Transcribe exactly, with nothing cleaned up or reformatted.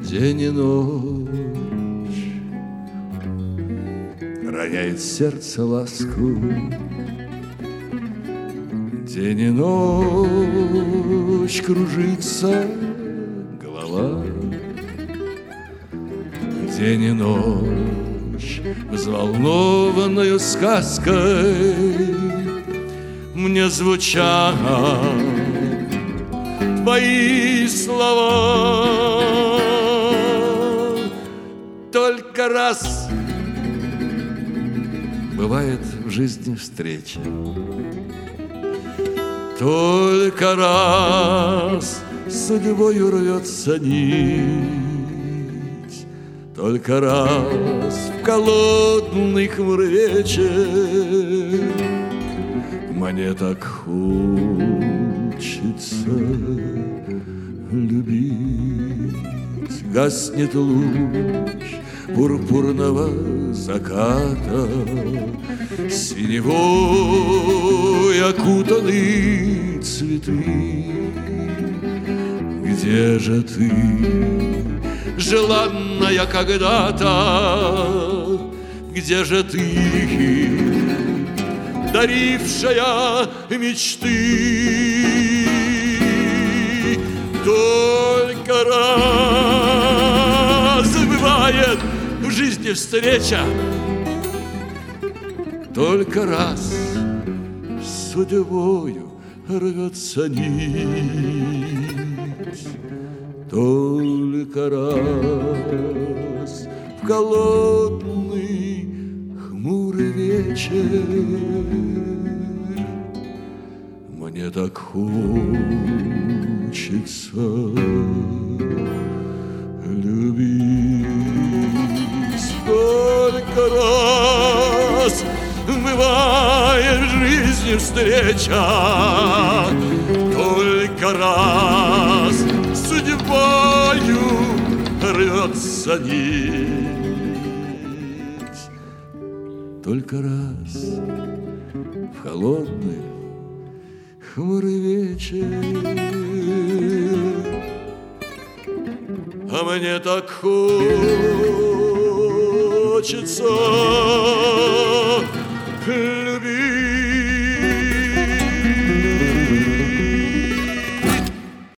день и ночь, роняет сердце ласку. День и ночь кружится голова, день и ночь взволнованную сказкой мне звучат твои слова. Только раз бывает в жизни встреча, только раз судьбою рвется нить, только раз в холодный хмурый вечер мне так хочется любить. Гаснет луч пурпурного заката, синевой окутаны цветы. Где же ты, желанная когда-то? Где же ты, дарившая мечты? Только раз бывает в жизни встреча, только раз с судьбою рвется нить, только раз в холодный хмурый вечер мне так хочется любить. Только раз бывает в жизни встреча, только раз судьбою рвется нить, только раз в холодный хмурый вечер, а мне так хочется